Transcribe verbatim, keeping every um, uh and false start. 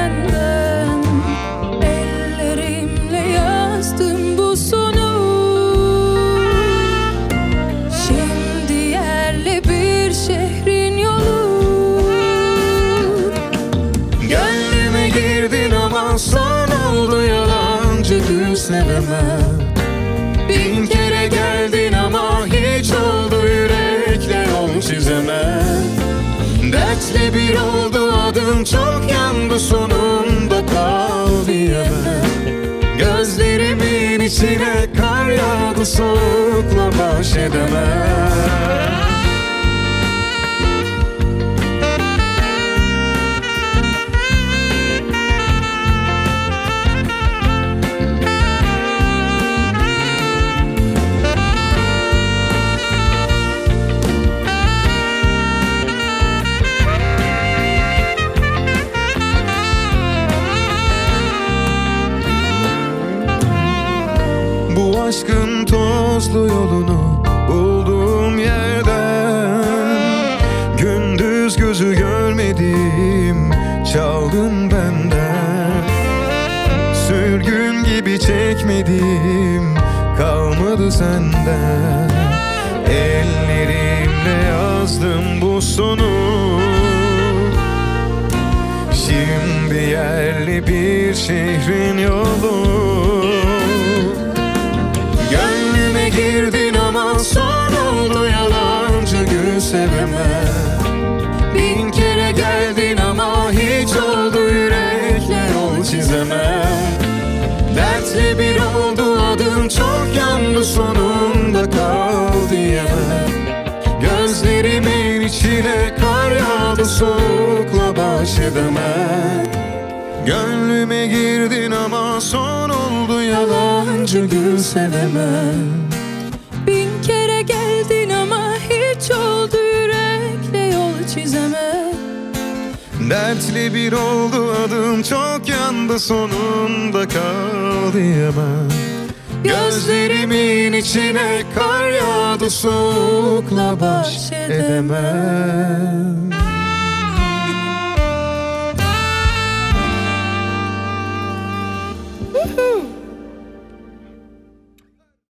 senden. Ellerimle yazdım bu sonu. Şimdi yerli bir şehrin yolu. Gönlüme girdin ama son oldu, yalancı gül sevemem. Bin kere geldin ama hiç oldu, yürekle yol çizemem. Dertle bir oldu adım, çok yandı, sonunda kal diyemem. Gözlerimin içine kar yağdı, soğukla baş edemem. Bu aşkın tozlu yolunu bulduğum yerden, gündüz gözü görmedim, çaldın benden. Sürgün gibi çekmedim, kalmadı senden. Ellerimle yazdım bu sonu. Şimdi yerli bir şehrin yolu. Gönlüme girdin ama son oldu, yalancı gül sevemem. Bin kere geldin ama hiç oldu, yürekle yol çizemem. Dertle bir oldu adım, çok yandı, sonunda kal diyemem. Gözlerimin içine kar yağdı, soğukla baş edemem. Gönlüme girdin ama son oldu, yalancı gül sevemem. Bin kere geldin ama hiç oldu, yürekle yol çizemem. Dertli bir oldu adım, çok yandı, sonunda kal diyemem. Gözlerimin içine kar yağdı, soğukla baş edemem.